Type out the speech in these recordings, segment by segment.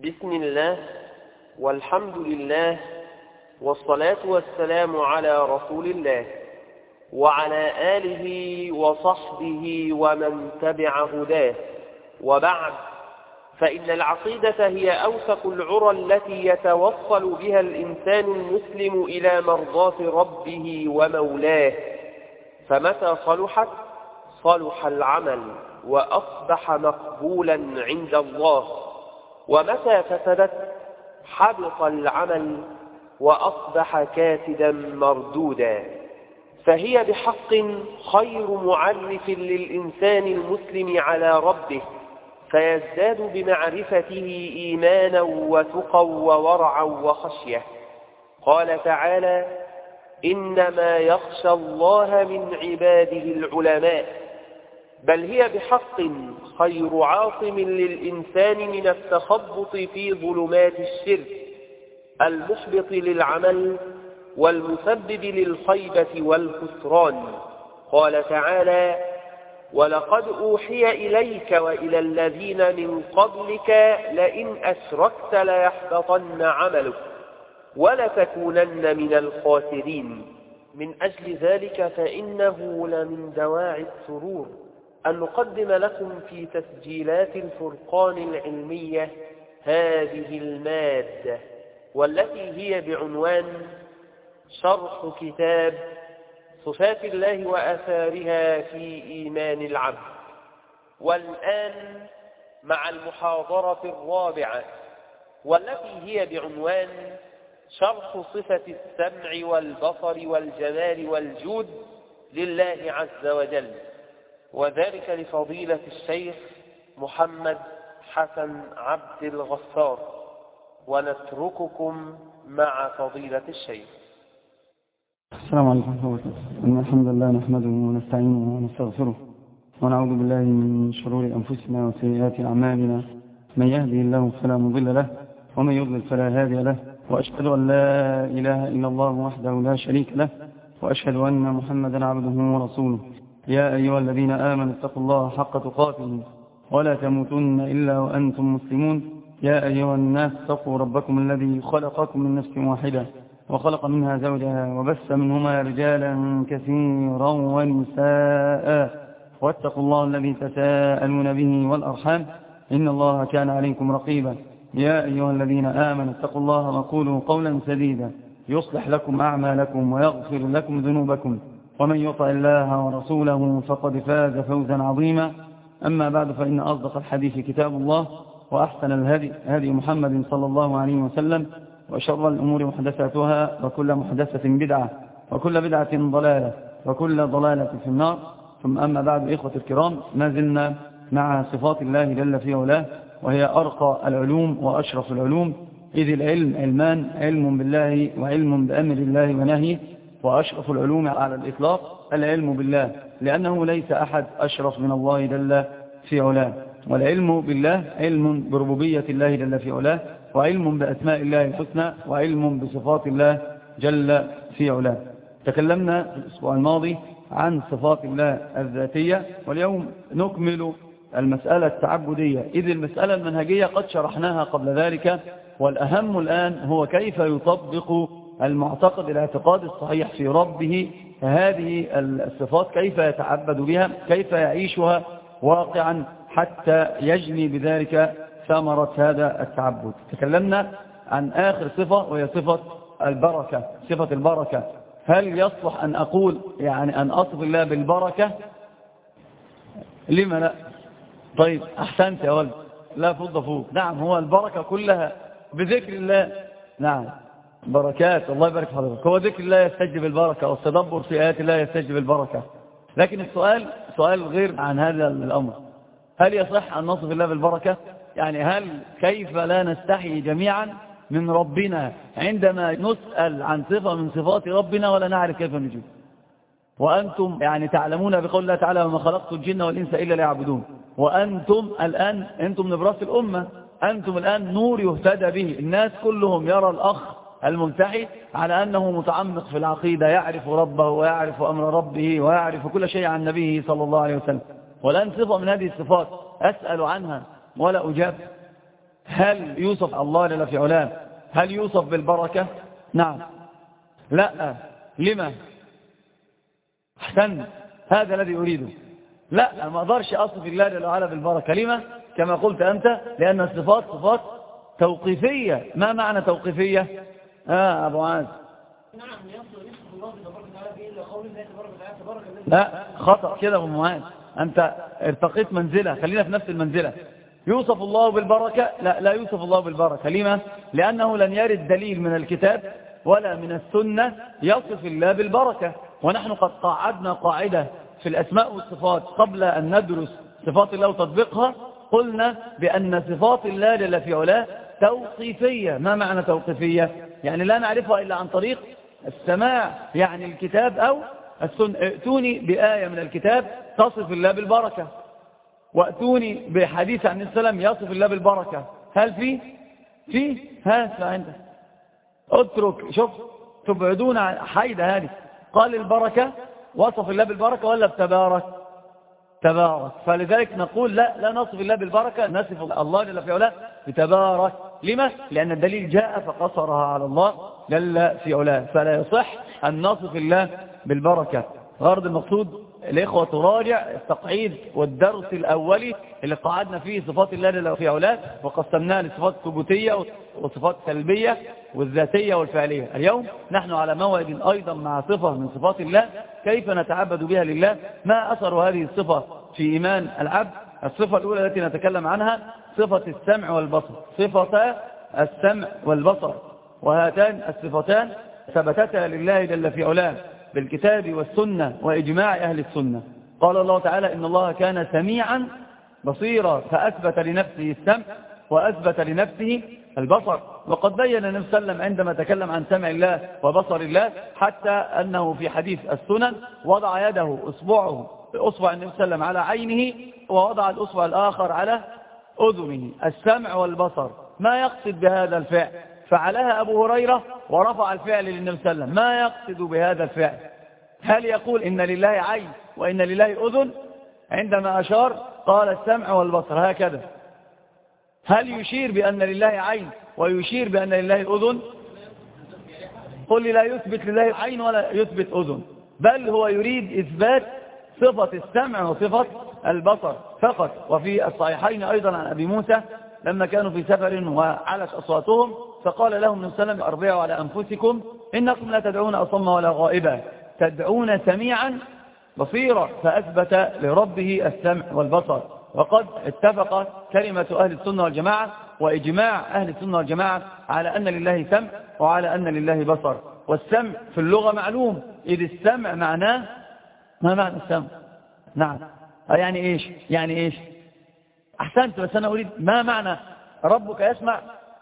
بسم الله والحمد لله والصلاة والسلام على رسول الله وعلى آله وصحبه ومن تبع هداه، وبعد، فإن العقيدة هي أوثق العرى التي يتوصل بها الإنسان المسلم إلى مرضاة ربه ومولاه، فمتى صلحت صلح العمل وأصبح مقبولا عند الله، ومتى فسدت حبط العمل وأصبح كاسدا مردودا. فهي بحق خير معرف للإنسان المسلم على ربه، فيزداد بمعرفته إيمانا وتقى وورعا وخشية. قال تعالى: إنما يخشى الله من عباده العلماء. بل هي بحق خير عاصم للإنسان من التخبط في ظلمات الشرك المحبط للعمل والمسبب للخيبة والخسران. قال تعالى: ولقد أوحي إليك وإلى الذين من قبلك لئن أشركت ليحبطن عملك ولتكونن من الخاسرين. من أجل ذلك فإنه لمن دواعي السرور أن نقدم لكم في تسجيلات الفرقان العلمية هذه المادة، والتي هي بعنوان شرح كتاب صفات الله وآثارها في إيمان العبد. والآن مع المحاضرة الرابعة، والتي هي بعنوان شرح صفة السمع والبصر والجمال والجود لله عز وجل، وذلك لفضيلة الشيخ محمد حسن عبد الغفار. ونترككم مع فضيلة الشيخ. السلام عليكم ورحمة الله وبركاته. إن الحمد لله نحمده ونستعينه ونستغفره ونعوذ بالله من شرور أنفسنا وسيئات أعمالنا. من يهدي الله فلا مضل له ومن يضلل فلا هادي له، وأشهد أن لا إله إلا الله وحده لا شريك له، وأشهد أن محمدا عبده ورسوله. يا أيها الذين آمنوا اتقوا الله حق تقاته ولا تموتن إلا وأنتم مسلمون. يا أيها الناس اتقوا ربكم الذي خلقكم من نفس واحدة وخلق منها زوجها وبث منهما رجالا كثيرا ونساء، واتقوا الله الذي تساءلون به والأرحام إن الله كان عليكم رقيبا. يا أيها الذين آمنوا اتقوا الله وقولوا قولا سديدا يصلح لكم أعمالكم ويغفر لكم ذنوبكم، ومن يطع الله ورسوله فقد فاز فوزا عظيما. أما بعد، فإن أصدق الحديث كتاب الله، وأحسن الهدي هدي محمد صلى الله عليه وسلم، وشر الأمور محدثاتها، وكل محدثة بدعة، وكل بدعة ضلالة، وكل ضلالة في النار. ثم أما بعد، إخوة الكرام، ما زلنا مع صفات الله جل في علاه، وهي أرقى العلوم وأشرف العلوم، إذ العلم علمان: علم بالله وعلم بأمر الله ونهيه. وأشرف العلوم على الإطلاق العلم بالله، لأنه ليس أحد أشرف من الله جل في علاه. والعلم بالله علم بربوبية الله جل في علاه، وعلم بأسماء الله الحسنى، وعلم بصفات الله جل في علاه. تكلمنا في الأسبوع الماضي عن صفات الله الذاتية، واليوم نكمل المسألة التعبدية، إذ المسألة المنهجية قد شرحناها قبل ذلك، والأهم الآن هو كيف يطبق المعتقد الاعتقاد الصحيح في ربه هذه الصفات، كيف يتعبد بها، كيف يعيشها واقعا حتى يجني بذلك ثمرة هذا التعبد. تكلمنا عن آخر صفة، وهي صفة البركة، صفة البركة. هل يصلح أن أقول أن أصف الله بالبركة؟ لما لا؟ طيب، أحسنت يا ولد، لا فض فوق. نعم، هو البركة كلها بذكر الله. نعم، بركات، الله يبارك في حضرتك. هو ذكر الله يستجلب البركة، والتدبر في آيات الله يستجلب البركة. لكن السؤال سؤال غير عن هذا الأمر. هل يصح أن نصف الله بالبركة؟ كيف لا نستحي جميعا من ربنا عندما نسأل عن صفة من صفات ربنا ولا نعرف كيف نجيب؟ وأنتم تعلمون بقول الله تعالى: وما خلقت الجن والإنس إلا ليعبدون. وأنتم الآن أنتم نبراس الأمة، أنتم الآن نور يهتدى به. الناس كلهم يرى الأخ الملتحي على أنه متعمق في العقيدة، يعرف ربه ويعرف أمر ربه ويعرف كل شيء عن نبيه صلى الله عليه وسلم. والآن صفة من هذه الصفات أسأل عنها ولا أجاب. هل يوصف الله جل في علاه هل يوصف بالبركة؟ نعم. لا. لما؟ احسن، هذا الذي أريده. لا، ما أقدرش أصف الله جل وعلا بالبركة. لما؟ كما قلت أنت، لأن الصفات صفات توقيفية. ما معنى توقيفية؟ أبو عاز. نعم، يصف الله تبارك وتعالى به إلا قول الله تبارك وتعالى تبارك. لا، خطأ كده أبو معاذ، أنت ارتقيت منزلة، خلينا في نفس المنزلة. يوصف الله بالبركة؟ لا يوصف الله بالبركة. لما؟ لأنه لن يرد دليل من الكتاب ولا من السنة يصف الله بالبركة. ونحن قد قاعدنا قاعدة في الأسماء والصفات قبل أن ندرس صفات الله وتطبيقها. قلنا بأن صفات الله جل في علاه توقيفية. ما معنى توقيفية؟ يعني لا نعرفها إلا عن طريق السماع، يعني الكتاب أو السنة. ائتوني بآية من الكتاب تصف الله بالبركة، وأتوني بحديث عن السلام يصف الله بالبركة. هل في هات عندك اترك. شوف، تبعدون عن حيدة هذه. قال البركة، وصف الله بالبركة ولا بتبارك؟ تبارك. فلذلك نقول لا نصف الله بالبركة، نصف الله جل في علاه بتبارك. لما؟ لأن الدليل جاء فقصرها على الله جل في علاه، فلا يصح أن نصف الله بالبركة. غرض المقصود الإخوة تراجع التقعيد والدرس الأولي اللي قعدنا فيه صفات الله جل في علاه، وقسمناها لصفات ثبوتية وصفات سلبية والذاتية والفعلية. اليوم نحن على موعد أيضا مع صفة من صفات الله، كيف نتعبد بها لله، ما أثر هذه الصفة في إيمان العبد. الصفة الأولى التي نتكلم عنها صفة السمع والبصر، صفة السمع والبصر، وهاتان الصفتان ثبتتا لله جل في علاه بالكتاب والسنة وإجماع أهل السنة. قال الله تعالى: إن الله كان سميعا بصيرا، فأثبت لنفسه السمع وأثبت لنفسه البصر. وقد بين النبي صلى الله عليه وسلم عندما تكلم عن سمع الله وبصر الله حتى أنه في حديث السنن وضع يده أصبع النبي صلى الله عليه وسلم على عينه، ووضع الأصبع الآخر على أذنه. السمع والبصر. ما يقصد بهذا الفعل؟ فعلها أبو هريرة ورفع الفعل للنبي صلى الله عليه وسلم. ما يقصد بهذا الفعل؟ هل يقول إن لله عين وإن لله أذن؟ عندما أشار قال السمع والبصر هكذا. هل يشير بأن لله عين ويشير بأن لله أذن؟ قل لي لا يثبت لله عين ولا يثبت أذن، بل هو يريد إثبات صفة السمع وصفة البصر فقط. وفي الصحيحين أيضا عن أبي موسى لما كانوا في سفر وعلت أصواتهم فقال لهم النبي صلى الله عليه وسلم: أربعوا على أنفسكم إنكم لا تدعون أصم ولا غائبا، تدعون سميعا بصيرا، فأثبت لربه السمع والبصر. وقد اتفق كلمة أهل السنة والجماعة وإجماع أهل السنة والجماعة على أن لله سمع وعلى أن لله بصر. والسمع في اللغة معلوم، إذ السمع معناه، ما معنى السمع؟ نعم، يعني إيش؟ أحسنت، بس أنا أريد ما معنى ربك يسمع؟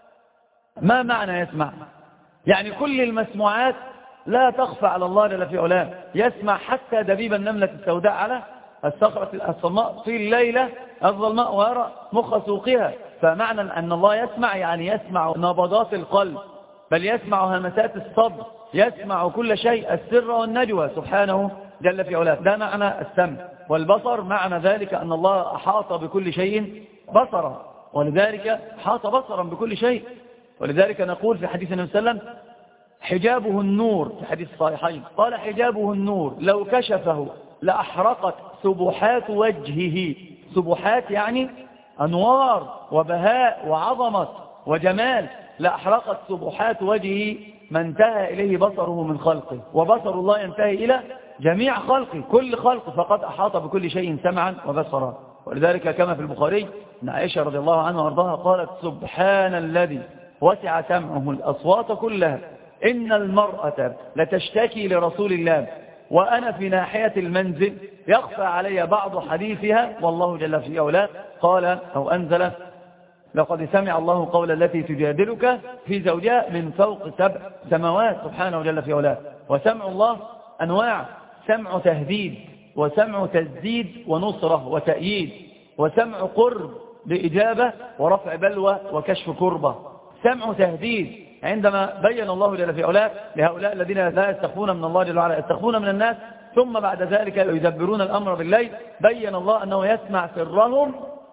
ما معنى يسمع؟ يعني كل المسموعات لا تخفى على الله جل في علاه، يسمع حتى دبيب النملة السوداء على الصخرة الصماء في الليلة الظلماء ويرى مخ سوقها. فمعنى أن الله يسمع يعني يسمع نبضات القلب، بل يسمع همسات الصدر، يسمع كل شيء، السر والنجوى سبحانه جل في علاه. ده معنى السمع. والبصر معنى ذلك أن الله أحاط بكل شيء بصرا، ولذلك أحاط بصرا بكل شيء. ولذلك نقول في حديث النبي صلى الله عليه وسلم: حجابه النور، في حديث الصحيحين قال: حجابه النور لو كشفه لأحرقت سبحات وجهه. سبحات يعني أنوار وبهاء وعظمة وجمال. لأحرقت سبحات وجهه ما انتهى إليه بصره من خلقه، وبصر الله ينتهي إلى جميع خلقه، كل خلقه، فقد أحاط بكل شيء سمعا وبصرا. ولذلك كما في البخاري أن عائشة رضي الله عنها وارضاها قالت: سبحان الذي وسع سمعه الأصوات كلها، إن المرأة لتشتكي لرسول الله وأنا في ناحية المنزل يخفى علي بعض حديثها والله جل في علاه قال أو أنزل: لقد سمع الله قول التي تجادلك في زوجها من فوق 7 سماوات سبحانه جل في علاه. وسمع الله أنواع: سمع تهديد، وسمع تسديد ونصرة وتأييد، وسمع قرب بإجابة ورفع بلوى وكشف كربة. سمع تهديد عندما بين الله جل في علاه لهؤلاء الذين لا يستخفون من الله جل وعلا، يستخفون من الناس، ثم بعد ذلك يدبرون الأمر بالليل، بين الله أنه يسمع سرهم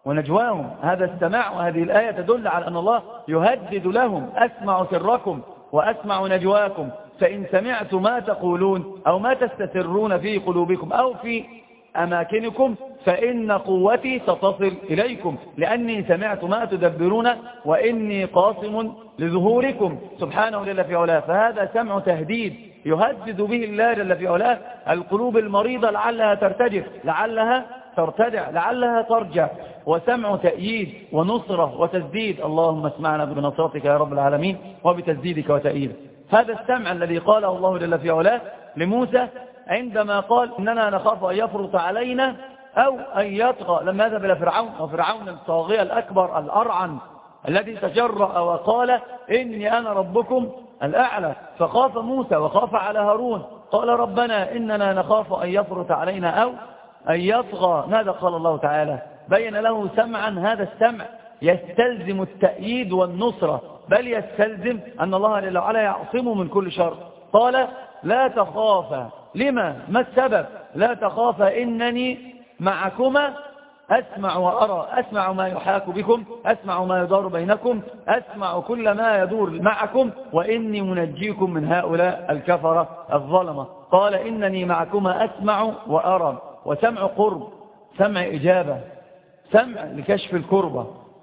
ونجواهم. هذا السماع وهذه الآية تدل على أن الله يهدد لهم: أسمع سركم وأسمع نجواكم، فإن سمعت ما تقولون أو ما تستسرون في قلوبكم أو في أماكنكم فإن قوتي ستصل إليكم، لأني سمعت ما تدبرون وإني قاصم لظهوركم سبحانه جل في علاه. فهذا سمع تهديد يهدد به الله جل في علاه القلوب المريضة لعلها ترتجف، لعلها ترتدع، لعلها ترجع، وسمع تأييد ونصرة وتسديد. اللهم اسمعنا بنصرتك يا رب العالمين وبتسديدك وتأييدك. هذا السمع الذي قاله الله جل في علاه لموسى عندما قال: إننا نخاف أن يفرط علينا أو أن يطغى، لما ذهب إلى فرعون، وفرعون الطاغية الأكبر الأرعن الذي تجرأ وقال: إني أنا ربكم الأعلى. فخاف موسى وخاف على هارون، قال: ربنا إننا نخاف أن يفرط علينا أو أن يطغى. ماذا قال الله تعالى؟ بين له سمعا، هذا السمع يستلزم التأييد والنصرة، بل يستلزم أن الله جل وعلا يعصمه من كل شر. قال: لا تخافا. لما؟ ما السبب؟ لا تخافا إنني معكما أسمع وأرى، أسمع ما يحاك بكم، أسمع ما يدار بينكم، أسمع كل ما يدور معكم، وإني منجيكم من هؤلاء الكفرة الظلمة. قال: إنني معكما أسمع وأرى. وسمع قرب، سمع إجابة، سمع لكشف الكربة،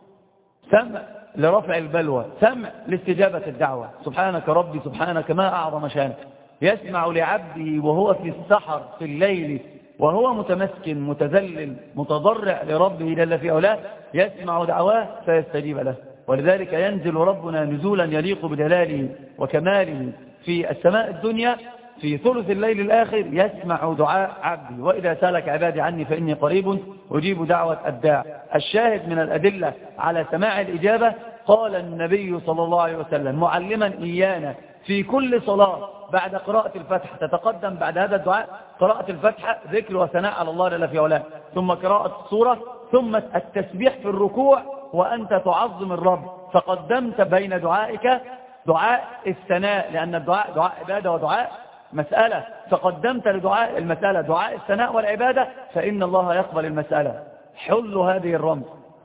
سمع لرفع البلوى، سمع لاستجابة الدعوة. سبحانك ربي سبحانك ما أعظم شانك. يسمع لعبده وهو في السحر في الليل وهو متمسكن متذلل متضرع لربه جل في علاه، يسمع دعواه فيستجيب له. ولذلك ينزل ربنا نزولا يليق بجلاله وكماله في السماء الدنيا في ثلث الليل الآخر، يسمع دعاء عبدي: وإذا سألك عبادي عني فإني قريب أجيب دعوة الداع. الشاهد من الأدلة على سماع الإجابة قال النبي صلى الله عليه وسلم معلما إيانا في كل صلاة بعد قراءة الفتحة تتقدم بعد هذا الدعاء قراءة الفتحة ذكر وثناء على الله جل في علاه، ثم قراءة السورة، ثم التسبيح في الركوع وأنت تعظم الرب. فقدمت بين دعائك دعاء الثناء، لأن الدعاء دعاء عبادة ودعاء مسألة، فقدمت لدعاء المسألة دعاء الثناء والعبادة، فإن الله يقبل المسألة. حل هذه الرمز،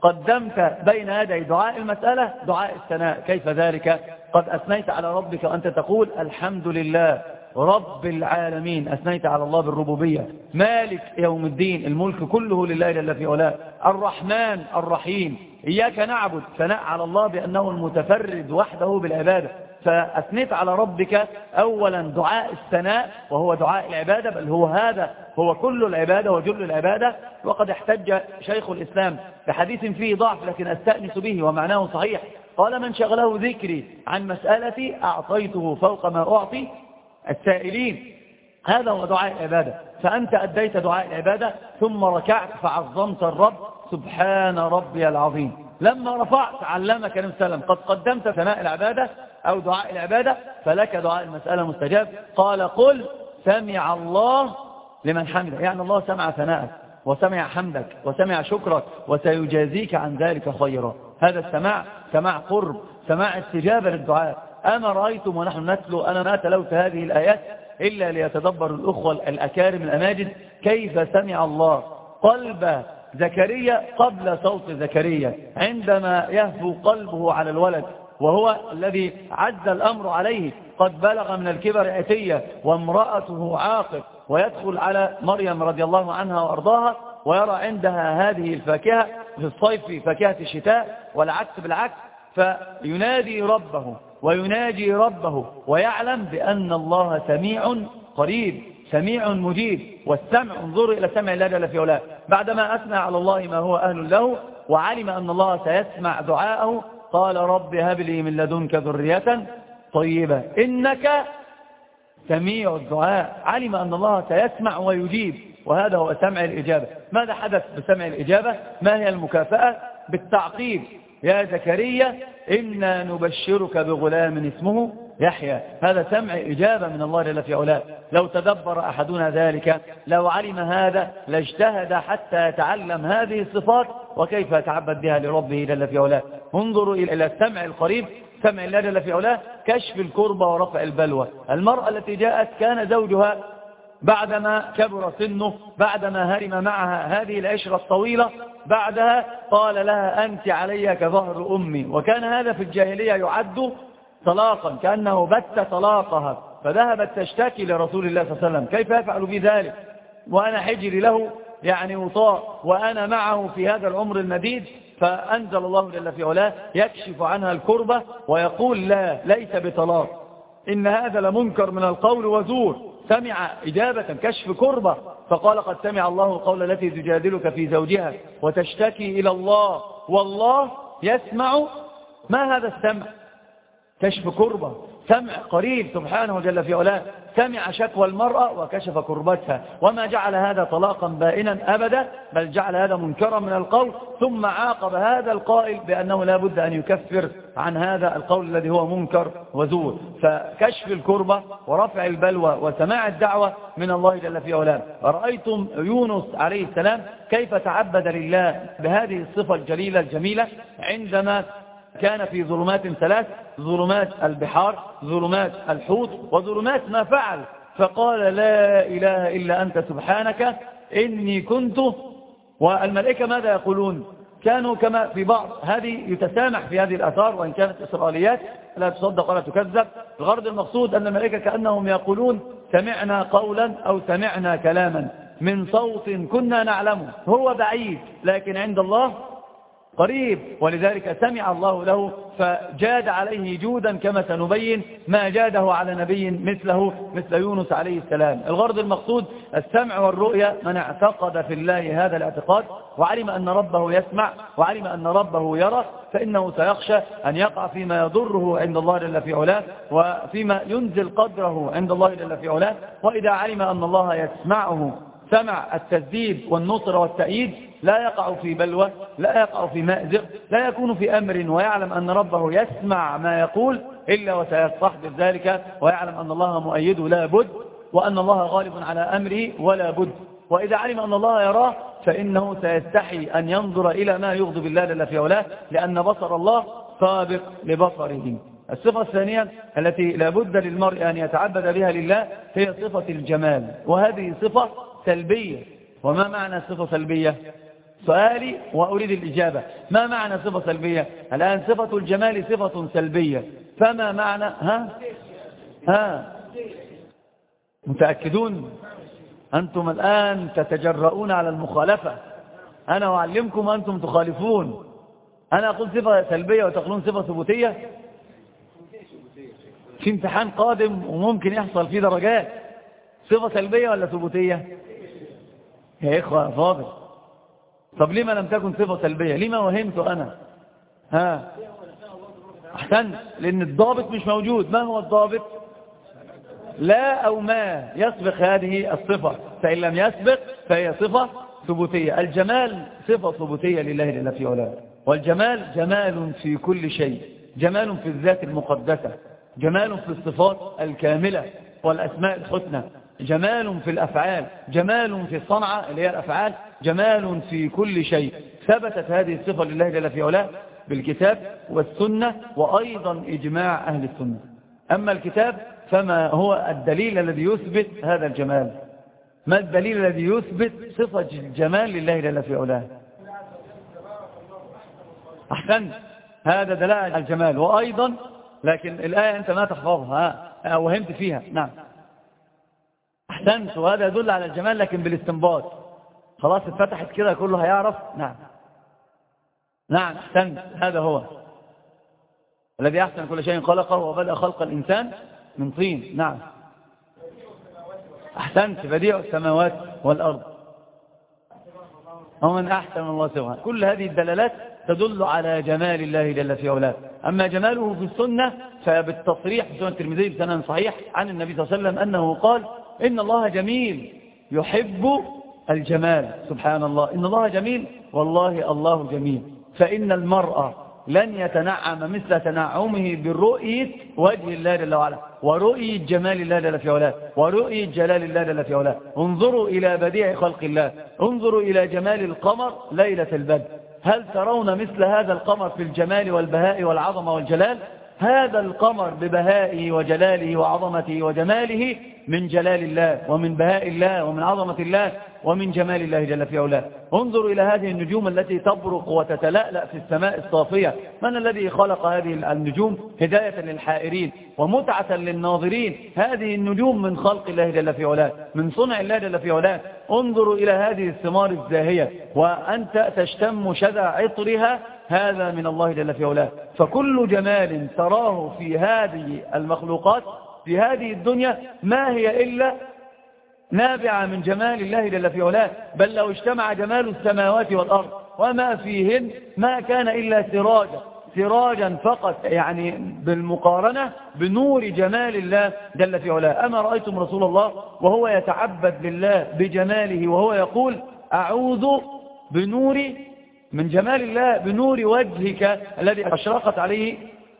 قدمت بين يدي دعاء المسألة دعاء الثناء. كيف ذلك؟ قد أثنيت على ربك وأنت تقول: الحمد لله رب العالمين. أثنيت على الله بالربوبية، مالك يوم الدين، الملك كله لله جل في علاه، الرحمن الرحيم. إياك نعبد، ثناء على الله بأنه المتفرد وحده بالعبادة. فأثنيت على ربك أولا دعاء الثناء وهو دعاء العبادة، بل هو هذا هو كل العبادة وجل العبادة. وقد احتج شيخ الإسلام بحديث فيه ضعف لكن أستأنس به ومعناه صحيح. قال: من شغله ذكري عن مسألتي أعطيته فوق ما أعطي السائلين. هذا هو دعاء العبادة. فأنت أديت دعاء العبادة ثم ركعت فعظمت الرب سبحان ربي العظيم. لما رفعت علمك النبي صلى الله عليه وسلم قد قدمت ثناء العبادة أو دعاء العبادة، فلك دعاء المسألة مستجاب. قال: قل سمع الله لمن حمده، يعني الله سمع ثناءك وسمع حمدك وسمع شكرك وسيجازيك عن ذلك خيرا. هذا السماع سماع قرب، سماع استجابة للدعاء. أما رأيتم ونحن نتلو، أنا ما تلوت هذه الآيات إلا ليتدبر الأخوة الأكارم الأماجد كيف سمع الله قلب زكريا قبل صوت زكريا عندما يهفو قلبه على الولد، وهو الذي عز الأمر عليه، قد بلغ من الكبر عتية وامرأته عاقر، ويدخل على مريم رضي الله عنها وأرضاها ويرى عندها هذه الفاكهة في الصيف فاكهة الشتاء والعكس بالعكس، فينادي ربه ويناجي ربه ويعلم بأن الله سميع قريب سميع مجيب. والسمع، انظروا إلى سمع الله جل في علاه، بعدما أثنى على الله ما هو أهل له وعلم أن الله سيسمع دعاءه قال: رب هب لي من لدنك ذرية طيبة إنك سميع الدعاء. علم أن الله سيسمع ويجيب، وهذا هو سمع الإجابة. ماذا حدث بسمع الإجابة؟ ما هي المكافأة؟ بالتعقيب: يا زكريا إنا نبشرك بغلام اسمه يحيى. هذا سمع إجابة من الله جل في علاه. لو تدبر أحدنا ذلك لو علم هذا لاجتهد حتى يتعلم هذه الصفات وكيف يتعبد بها لربه جل في علاه. انظروا إلى السمع القريب، سمع الله جل في علاه، كشف الكربة ورفع البلوى. المرأة التي جاءت كان زوجها بعدما كبر سنه، بعدما هرم معها هذه العشرة الطويلة، بعدها قال لها أنت علي كظهر أمي. وكان هذا في الجاهلية يعد طلاقا، كأنه بت طلاقها، فذهبت تشتكي لرسول الله صلى الله عليه وسلم كيف يفعل بي ذلك وأنا حجري له يعني وطاء وأنا معه في هذا العمر المديد. فأنزل الله جل في علاه يكشف عنها الكربة ويقول لا، ليس بطلاق، إن هذا لمنكر من القول وزور. سمع إجابة كشف كربة، فقال قد سمع الله القول التي تجادلك في زوجها وتشتكي إلى الله والله يسمع. ما هذا السمع؟ كشف كربة، سمع قريب سبحانه جل في علاه. سمع شكوى المرأة وكشف كربتها، وما جعل هذا طلاقا بائنا أبدا، بل جعل هذا منكرا من القول. ثم عاقب هذا القائل بأنه لا بد أن يكفر عن هذا القول الذي هو منكر وزور. فكشف الكربة ورفع البلوى وسماع الدعوة من الله جل في علاه. رأيتم يونس عليه السلام كيف تعبد لله بهذه الصفة الجليلة الجميلة عندما كان في ظلمات ثلاث: ظلمات البحار، ظلمات الحوت، وظلمات ما فعل، فقال لا إله إلا أنت سبحانك إني كنت. والملائكة ماذا يقولون؟ كانوا كما في بعض، هذه يتسامح في هذه الآثار وإن كانت إسرائيليات لا تصدق ولا تكذب. الغرض المقصود أن الملائكة كأنهم يقولون سمعنا قولا أو سمعنا كلاما من صوت كنا نعلمه، هو بعيد لكن عند الله قريب، ولذلك سمع الله له فجاد عليه جودا كما سنبين ما جاده على نبي مثله مثل يونس عليه السلام. الغرض المقصود السمع والرؤية. من اعتقد في الله هذا الاعتقاد وعلم أن ربه يسمع وعلم أن ربه يرى فإنه سيخشى أن يقع فيما يضره عند الله جل في علاه وفيما ينزل قدره عند الله جل في علاه. وإذا علم أن الله يسمعه سمع التسديد والنصر والتأييد لا يقع في بلوى، لا يقع في مأزق، لا يكون في أمر ويعلم أن ربه يسمع ما يقول إلا وسيستحضر ذلك ويعلم أن الله مؤيده لا بد، وأن الله غالب على أمره ولا بد. وإذا علم أن الله يراه فإنه سيستحي أن ينظر إلى ما يغضب الله جل في علاه، لأن بصر الله سابق لبصره. الصفة الثانية التي لا بد للمرء أن يتعبد بها لله هي صفة الجمال، وهذه صفة سلبية. وما معنى صفة سلبية؟ سؤالي وأريد الإجابة. ما معنى صفة سلبية؟ الآن صفة الجمال صفة سلبية، فما معنى؟ متأكدون؟ أنتم الآن تتجرؤون على المخالفة، أنا أعلمكم أنتم تخالفون. أنا أقول صفة سلبية وتقولون صفة ثبوتية. في امتحان قادم وممكن يحصل فيه درجات، صفة سلبية ولا ثبوتية؟ يا إخوة فاضل، طب لما لم تكن صفة سلبية؟ لما وهمت أنا؟ أحسن، لأن الضابط مش موجود. ما هو الضابط؟ لا أو ما يسبق هذه الصفة، فإن لم يسبق فهي صفة ثبوتية. الجمال صفة ثبوتية لله جل في علاه، والجمال جمال في كل شيء، جمال في الذات المقدسة، جمال في الصفات الكاملة والأسماء الحسنى، جمال في الأفعال، جمال في الصنعة اللي هي الأفعال، جمال في كل شيء. ثبتت هذه الصفة لله جل في علاه بالكتاب والسنة وأيضا إجماع أهل السنة. أما الكتاب فما هو الدليل الذي يثبت هذا الجمال؟ ما الدليل الذي يثبت صفة الجمال لله جل في علاه؟ أحسن، هذا دلائل الجمال. وأيضا لكن الآية أنت ما تحفظها وهمت فيها. نعم أحسنت، وهذا يدل على الجمال لكن بالاستنباط. خلاص اتفتحت كده كله هيعرف. نعم أحسنت، هذا هو الذي أحسن كل شيء خلقه وبدأ خلق الإنسان من طين. نعم أحسنت، بديع السماوات والأرض ومن أحسن الله سبحانه. كل هذه الدلالات تدل على جمال الله جل في علاه. أما جماله في السنة فبالتصريح في سنة الترمذي بسند صحيح عن النبي صلى الله عليه وسلم أنه قال إن الله جميل يحب الجمال. سبحان الله، إن الله جميل، والله الله جميل. فإن المرأة لن يتنعم مثل تنعمه بالرؤية وجه الله جل وعلا ورؤية جمال الله جل في علاه ورؤية جلال الله جل في علاه. انظروا إلى بديع خلق الله، انظروا إلى جمال القمر ليلة البدر. هل ترون مثل هذا القمر في الجمال والبهاء والعظمة والجلال؟ هذا القمر ببهائه وجلاله وعظمته وجماله من جلال الله ومن بهاء الله ومن عظمة الله ومن جمال الله جل في علاه. انظروا إلى هذه النجوم التي تبرق وتتلألأ في السماء الصافية. من الذي خلق هذه النجوم؟ هداية للحائرين ومتعة للناظرين. هذه النجوم من خلق الله جل في علاه، من صنع الله جل في علاه. انظروا إلى هذه الثمار الزاهية وأنت تشتم شذا عطرها، هذا من الله جل في علاه. فكل جمال تراه في هذه المخلوقات في هذه الدنيا ما هي إلا نابعة من جمال الله جل في علاه. بل لو اجتمع جمال السماوات والأرض وما فيهن ما كان إلا سراجا فقط، يعني بالمقارنة بنور جمال الله جل في علاه. أما رأيتم رسول الله وهو يتعبد لله بجماله وهو يقول أعوذ بنور من جمال الله بنور وجهك الذي أشرقت عليه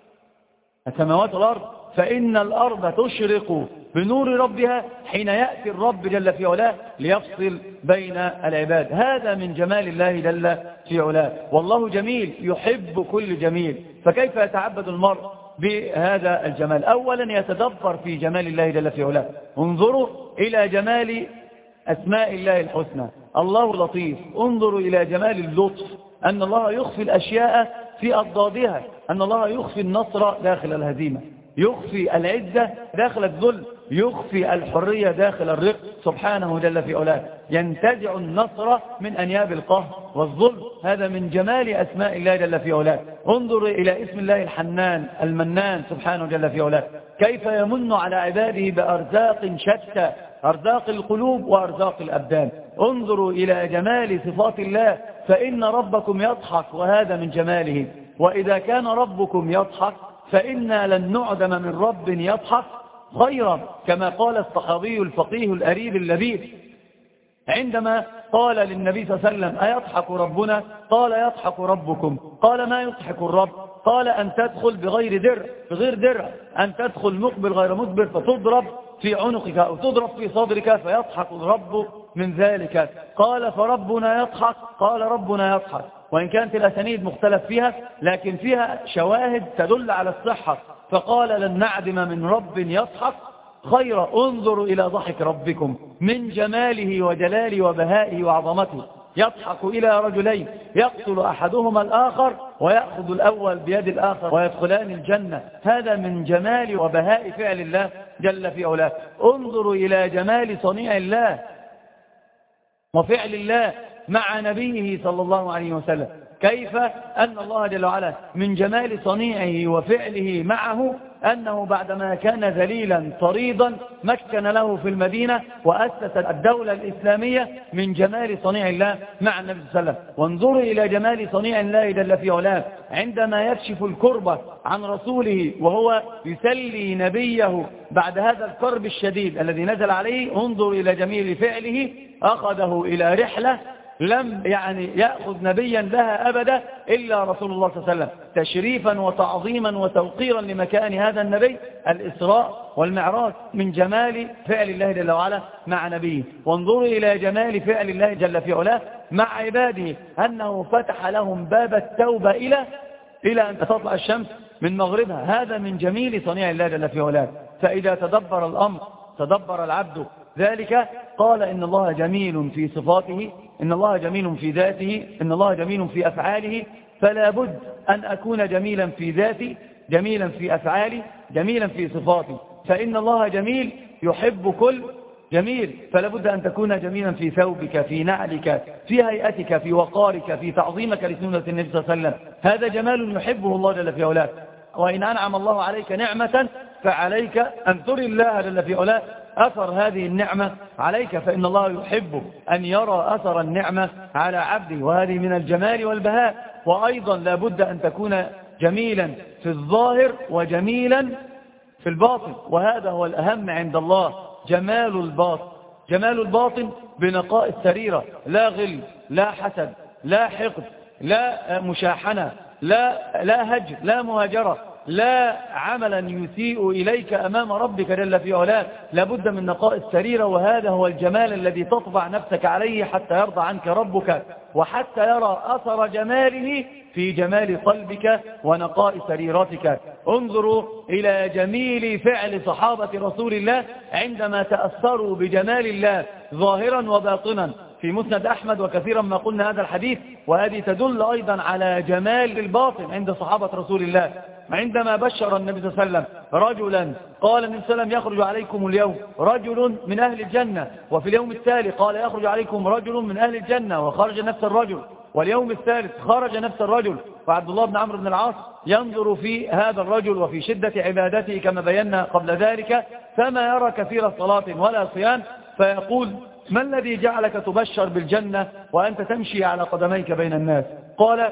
السماوات والأرض، فإن الأرض تشرق بنور ربها حين يأتي الرب جل في علاه ليفصل بين العباد. هذا من جمال الله جل في علاه. والله جميل يحب كل جميل، فكيف يتعبد المرء بهذا الجمال؟ أولا يتدبر في جمال الله جل في علاه. انظروا إلى جمال أسماء الله الحسنى، الله لطيف. انظروا إلى جمال اللطف، أن الله يخفي الأشياء في أضدادها، أن الله يخفي النصر داخل الهزيمة، يخفي العزة داخل الذل، يخفي الحرية داخل الرق سبحانه جل في علاه. ينتزع النصر من أنياب القهر والظلم. هذا من جمال أسماء الله جل في علاه. انظر إلى اسم الله الحنان المنان سبحانه جل في علاه، كيف يمن على عباده بأرزاق شتى، أرزاق القلوب وأرزاق الأبدان. انظروا إلى جمال صفات الله، فإن ربكم يضحك وهذا من جماله. وإذا كان ربكم يضحك فإنا لن نعدم من رب يضحك خيرا، كما قال الصحابي الفقيه الأريب اللبيب عندما قال للنبي صلى الله عليه وسلم أيضحك ربنا؟ قال يضحك ربكم. قال ما يضحك الرب؟ قال أن تدخل بغير درع، أن تدخل مقبل غير مدبر فتضرب في عنقك أو تضرب في صدرك فيضحك الرب من ذلك. قال فربنا يضحك؟ قال ربنا يضحك. وإن كانت الأسانيد مختلف فيها لكن فيها شواهد تدل على الصحة. فقال لن نعدم من رب يضحك خيرا. انظروا إلى ضحك ربكم من جماله وجلاله وبهائه وعظمته. يضحك إلى رجلين يقتل أحدهما الآخر ويأخذ الأول بيد الآخر ويدخلان الجنة. هذا من جمال وبهاء فعل الله جل في علاه. انظروا إلى جمال صنيع الله وفعل الله مع نبيه صلى الله عليه وسلم، كيف أن الله جل وعلا من جمال صنيعه وفعله معه أنه بعدما كان ذليلا طريدا مكن له في المدينة وأسس الدولة الإسلامية من جمال صنيع الله مع النبي صلى الله عليه وسلم. وانظروا إلى جمال صنيع الله جل في علاه عندما يكشف الكربة عن رسوله وهو يسلي نبيه بعد هذا الكرب الشديد الذي نزل عليه. انظروا إلى جميل فعله، أخذه إلى رحلة لم يأخذ نبيا لها أبدا إلا رسول الله صلى الله عليه وسلم، تشريفا وتعظيما وتوقيرا لمكان هذا النبي. الإسراء والمعراج من جمال فعل الله جل وعلا مع نبيه. وانظروا إلى جمال فعل الله جل في علاه مع عباده، أنه فتح لهم باب التوبة إلى أن تطلع الشمس من مغربها. هذا من جميل صنيع الله جل في علاه. فإذا تدبر الأمر تدبر العبد ذلك، قال إن الله جميل في صفاته، إن الله جميل في ذاته، إن الله جميل في أفعاله. فلا بد أن أكون جميلا في ذاتي، جميلا في أفعالي، جميلا في صفاتي. فإن الله جميل يحب كل جميل. فلا بد أن تكون جميلا في ثوبك، في نعلك، في هيئتك، في وقارك، في تعظيمك لسنة النبي صلى الله عليه وسلم. هذا جمال يحبه الله جل في علاه. وإن أنعم الله عليك نعمة فعليك أن تري الله جل في علاه أثر هذه النعمة عليك، فإن الله يحب أن يرى أثر النعمة على عبده، وهذه من الجمال والبهاء. وأيضا لا بد أن تكون جميلا في الظاهر وجميلا في الباطن، وهذا هو الأهم عند الله، جمال الباطن. جمال الباطن بنقاء السريرة، لا غل، لا حسد، لا حقد، لا مشاحنة، لا هجر، لا مهاجرة. لا عملا يسيء إليك أمام ربك جل في علاه، لابد من نقاء السريرة، وهذا هو الجمال الذي تطبع نفسك عليه حتى يرضى عنك ربك، وحتى يرى أثر جماله في جمال قلبك ونقاء سريرتك. انظروا إلى جميل فعل صحابة رسول الله عندما تأثروا بجمال الله ظاهرا وباطنا. في مسند أحمد وكثيرا ما قلنا هذا الحديث، وهذه تدل أيضا على جمال الباطن عند صحابة رسول الله. عندما بشر النبي صلى الله عليه وسلم رجلا، قال النبي صلى الله عليه وسلم يخرج عليكم اليوم رجل من أهل الجنة، وفي اليوم التالي قال يخرج عليكم رجل من أهل الجنة، وخرج نفس الرجل، واليوم الثالث خرج نفس الرجل. وعبد الله بن عمرو بن العاص ينظر في هذا الرجل وفي شدة عبادته كما بينا قبل ذلك، فما يرى كثير صلاة ولا صيام، فيقول ما الذي جعلك تبشر بالجنة وأنت تمشي على قدميك بين الناس؟ قال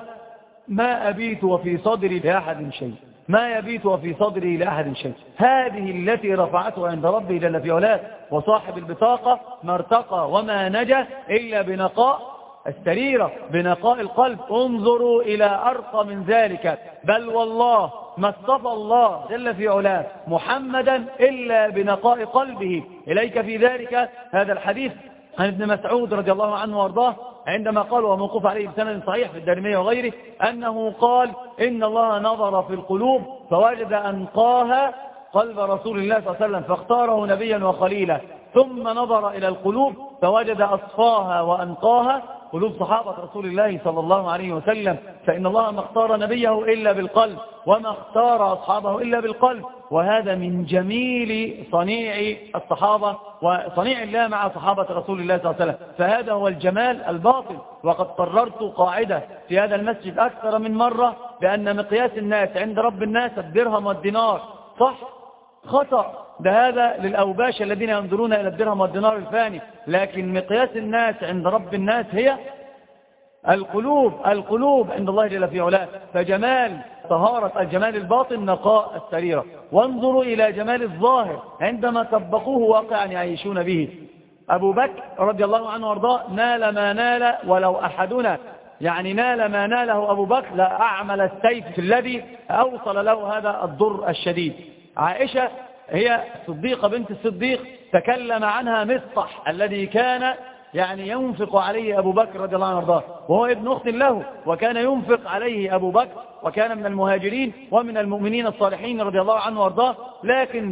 ما أبيت وفي صدري لأحد شيء، ما يبيت وفي صدري لأحد شيء. هذه التي رفعته عند ربي جل في علاه. وصاحب البطاقة ما ارتقى وما نجا إلا بنقاء السريرة، بنقاء القلب. انظروا إلى أرقى من ذلك، بل والله ما اصطفى الله جل في علاه محمدا إلا بنقاء قلبه. إليك في ذلك هذا الحديث عن ابن مسعود رضي الله عنه وارضاه، عندما قال وموقوف عليه بسند صحيح في الدارمية وغيره، أنه قال إن الله نظر في القلوب فوجد أنقاها قلب رسول الله صلى الله عليه وسلم فاختاره نبيا وخليلا، ثم نظر إلى القلوب فوجد أصفاها وأنقاها قلوب صحابة رسول الله صلى الله عليه وسلم. فإن الله ما اختار نبيه إلا بالقلب، وما اختار أصحابه إلا بالقلب. وهذا من جميل صنيع الصحابة وصنيع الله مع صحابة رسول الله صلى الله عليه وسلم. فهذا هو الجمال الباطن. وقد قررت قاعدة في هذا المسجد أكثر من مرة بأن مقياس الناس عند رب الناس الدرهم والدينار. صح؟ خطأ. ده هذا للأوباش الذين ينظرون إلى الدرهم والدينار الفاني، لكن مقياس الناس عند رب الناس هي القلوب عند الله جل في علاه. فجمال طهارة الجمال الباطن نقاء السريرة. وانظروا إلى جمال الظاهر عندما طبقوه واقعا يعيشون به. أبو بكر رضي الله عنه وارضاه نال ما نال، ولو أحدنا يعني نال ما ناله أبو بكر لا أعمل السيف الذي أوصل له هذا الضر الشديد. عائشة هي صديقة بنت الصديق تكلم عنها مصطح الذي كان يعني ينفق عليه أبو بكر رضي الله عنه وارضاه، وهو ابن أخت له، وكان ينفق عليه أبو بكر، وكان من المهاجرين ومن المؤمنين الصالحين رضي الله عنه وارضاه، لكن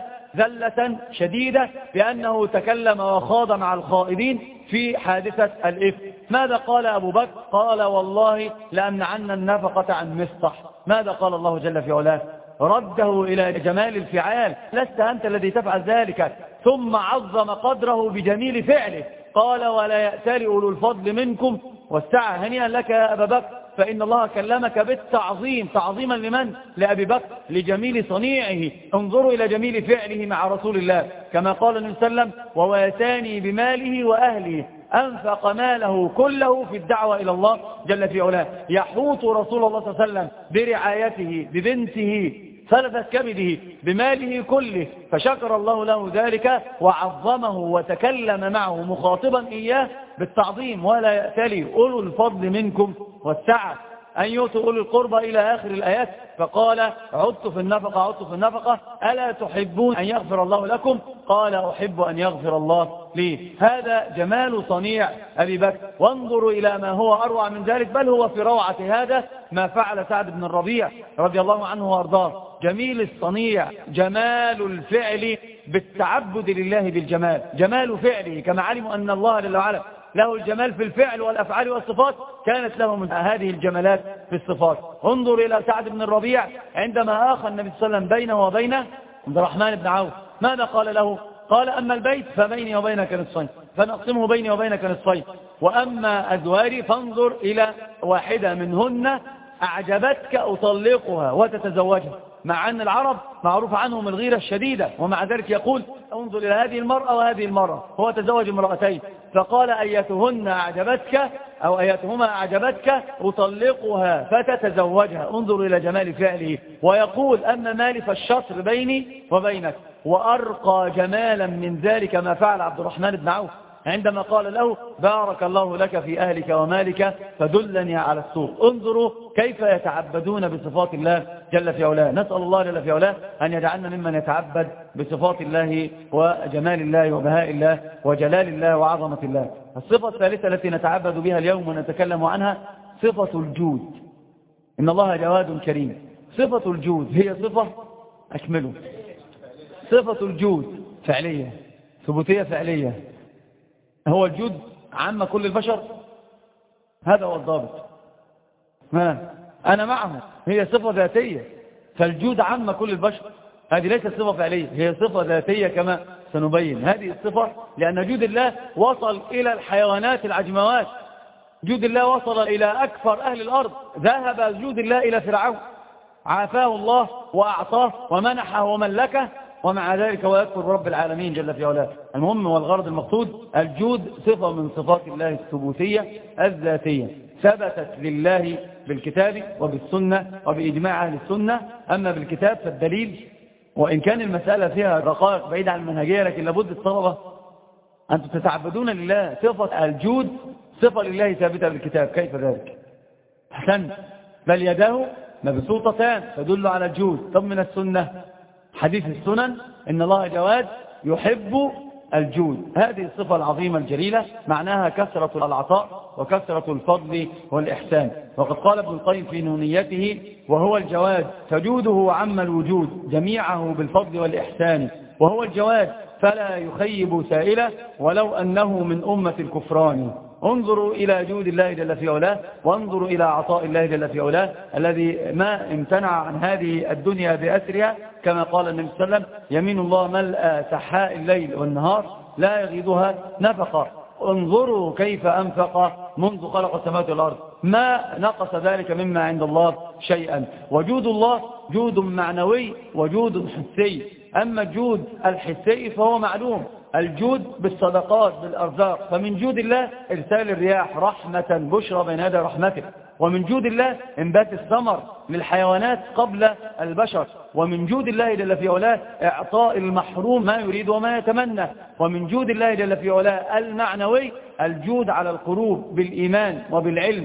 ذلة شديدة بأنه تكلم وخاض مع الخائضين في حادثة الإفك. ماذا قال أبو بكر؟ قال والله لأمنعن النفقة عن مصطح. ماذا قال الله جل في علاه؟ رده إلى جمال الفعال، لست أنت الذي تفعل ذلك. ثم عظم قدره بجميل فعله، قال ولا يأتل أولو الفضل منكم والسعة. هنيئا لك يا أبا بكر، فإن الله كلمك بالتعظيم. تعظيما لمن؟ لأبي بكر، لجميل صنيعه. انظروا إلى جميل فعله مع رسول الله، كما قال النبي صلى الله عليه وسلم وواساني بماله وأهله. أنفق ماله كله في الدعوة إلى الله جل في علاه. يحوط رسول الله صلى الله عليه وسلم برعايته ببنته ثلثة كبده بماله كله، فشكر الله له ذلك وعظمه وتكلم معه مخاطبا إياه بالتعظيم. ولا يأتلي أولو الفضل منكم والسعة أن يؤتوا أولي القربى إلى آخر الآيات. فقال عدت في النفقة ألا تحبون أن يغفر الله لكم؟ قال أحب أن يغفر الله لي. هذا جمال صنيع أبي بكر. وانظروا إلى ما هو أروع من ذلك، بل هو في روعة هذا ما فعل سعد بن الربيع رضي الله عنه وارضاه. جميل الصنيع، جمال الفعل بالتعبد لله بالجمال، جمال فعله. كما علموا أن الله جل وعلا له الجمال في الفعل والأفعال والصفات، كانت له من هذه الجمالات في الصفات. انظر إلى سعد بن الربيع عندما آخى النبي صلى الله عليه وسلم بينه وبين عبد الرحمن بن عوف، ماذا قال له؟ قال أما البيت فبيني وبينك نصفين، فنقسمه بيني وبينك نصفين، وأما أزواجي فانظر إلى واحدة منهن أعجبتك أطلقها وتتزوجها. مع أن العرب معروف عنهم الغيرة الشديدة، ومع ذلك يقول انظر إلى هذه المرأة وهذه المرأة، هو تزوج امرأتين، فقال أيتهن أعجبتك أو أيتهما أعجبتك أطلقها فتتزوجها. انظر إلى جمال فعله. ويقول أما مالي فالشطر بيني وبينك. وأرقى جمالا من ذلك ما فعل عبد الرحمن بن عوف. عندما قال له بارك الله لك في أهلك ومالك فدلني على السوق. انظروا كيف يتعبدون بصفات الله جل في علاه. نسأل الله جل في علاه أن يجعلنا ممن يتعبد بصفات الله وجمال الله وبهاء الله وجلال الله وعظمة الله. الصفة الثالثة التي نتعبد بها اليوم ونتكلم عنها صفة الجود. إن الله جواد كريم. صفة الجود هي صفة أكمله. صفة الجود فعلية ثبوتية فعلية. هو الجود عام كل البشر؟ هذا هو الضابط. أنا معه. هي صفة ذاتية. فالجود عام كل البشر. هذه ليست صفة فعلية، هي صفة ذاتية كما سنبين. هذه الصفة لأن جود الله وصل إلى الحيوانات العجموات. جود الله وصل إلى أكثر أهل الأرض. ذهب جود الله إلى فرعون عافاه الله وأعطاه ومنحه وملكه، ومع ذلك هو يكفر رب العالمين جل في علاه. المهم والغرض المقصود الجود صفة من صفات الله الثبوتية الذاتية ثبتت لله بالكتاب وبالسنة وبإجماع أهل السنة. أما بالكتاب فالدليل، وإن كان المسألة فيها رقائق بعيدة عن المنهجية، لكن لابد الطلبة أنتم تتعبدون لله. صفة الجود صفة لله ثابتة بالكتاب، كيف ذلك؟ حسن، بل يداه مبسوطتان تدل على الجود. طب من السنة حديث السنن إن الله جواد يحب الجود. هذه الصفة العظيمة الجليلة معناها كثرة العطاء وكثرة الفضل والإحسان. وقد قال ابن القيم في نونيته وهو الجواد فجوده عم الوجود جميعه بالفضل والإحسان، وهو الجواد فلا يخيب سائله ولو أنه من أمة الكفران. انظروا إلى جود الله جل في علاه، وانظروا إلى عطاء الله جل في علاه الذي ما امتنع عن هذه الدنيا بأسرها، كما قال النبي صلى الله عليه وسلم يمين الله ملأ سحاء الليل والنهار لا يغيضها نفقة. انظروا كيف أنفق منذ خلق السماوات والأرض، ما نقص ذلك مما عند الله شيئا. وجود الله جود معنوي وجود حسي. أما الجود الحسي فهو معلوم، الجود بالصدقات بالأرزاق. فمن جود الله إرسال الرياح رحمة بشرى بين يدي رحمته، ومن جود الله انبات الثمر للحيوانات قبل البشر، ومن جود الله جل في علاه إعطاء المحروم ما يريد وما يتمنى، ومن جود الله جل في علاه المعنوي الجود على القلوب بالإيمان وبالعلم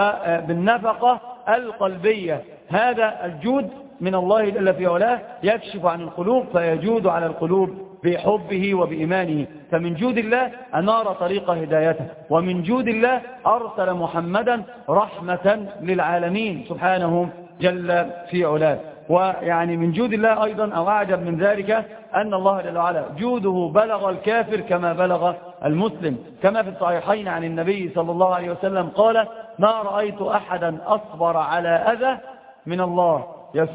وبالنفقة القلبية. هذا الجود من الله جل في علاه يكشف عن القلوب فيجود على القلوب بحبه وبإيمانه. فمن جود الله أنار طريق هدايته، ومن جود الله أرسل محمدا رحمة للعالمين سبحانه جل في علاه. ويعني من جود الله أيضا أو أعجب من ذلك أن الله جل وعلا جوده بلغ الكافر كما بلغ المسلم، كما في الصحيحين عن النبي صلى الله عليه وسلم قال ما رأيت أحدا أصبر على أذى من الله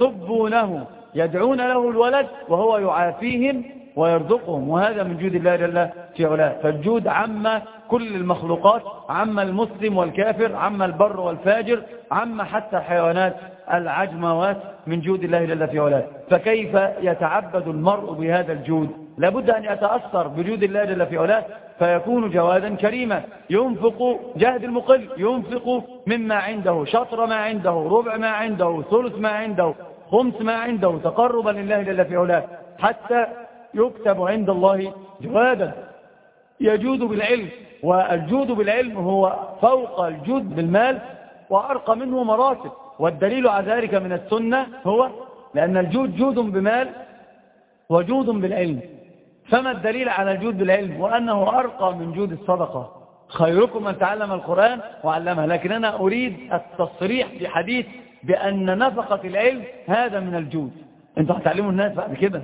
يسبونه يدعون له الولد وهو يعافيهم ويرزقهم. وهذا من جود الله جل في علاه. فالجود عم كل المخلوقات، عم المسلم والكافر، عم البر والفاجر، عم حتى الحيوانات العجموات من جود الله جل في علاه. فكيف يتعبد المرء بهذا الجود؟ لابد أن يتأثر بجود الله جل في علاه فيكون جوادا كريما. ينفق جهد المقل، ينفق مما عنده، شطر ما عنده، ربع ما عنده، ثلث ما عنده، خمس ما عنده، تقربا لله جل في علاه حتى يكتب عند الله جوادا. يجود بالعلم، والجود بالعلم هو فوق الجود بالمال وأرقى منه مراتب. والدليل على ذلك من السنة هو لأن الجود جود بمال وجود بالعلم. فما الدليل على الجود بالعلم؟ وأنه أرقى من جود الصدقة. خيركم من تعلم القرآن وعلمه. لكن أنا أريد التصريح بحديث بأن نفقة العلم هذا من الجود. أنتوا هتعلموا الناس بعد كده.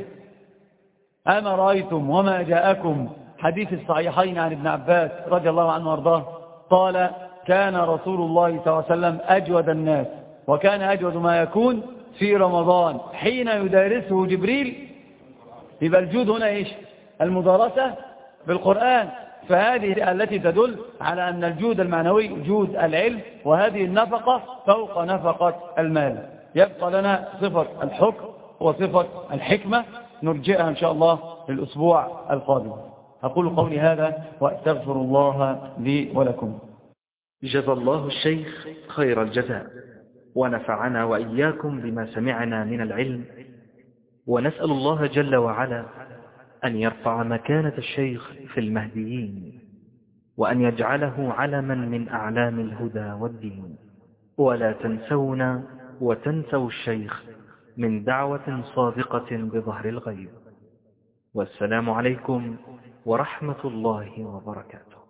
أما رأيتم وما جاءكم، حديث الصحيحين عن ابن عباس رضي الله عنه وارضاه قال كان رسول الله صلى الله عليه وسلم أجود الناس، وكان أجود ما يكون في رمضان حين يدارسه جبريل. يبقى الجود هنا إيش؟ المدارسة بالقرآن. فهذه التي تدل على أن الجود المعنوي جود العلم، وهذه النفقة فوق نفقة المال. يبقى لنا صفة الحكم وصفة الحكمة نرجئها إن شاء الله للأسبوع القادم. أقول قولي هذا وأستغفر الله لي ولكم. جزا الله الشيخ خير الجزاء، ونفعنا وإياكم بما سمعنا من العلم، ونسأل الله جل وعلا أن يرفع مكانة الشيخ في المهديين. وأن يجعله علما من أعلام الهدى والدين. ولا تنسونا وتنسوا الشيخ من دعوة صادقة بظهر الغيب. والسلام عليكم ورحمة الله وبركاته.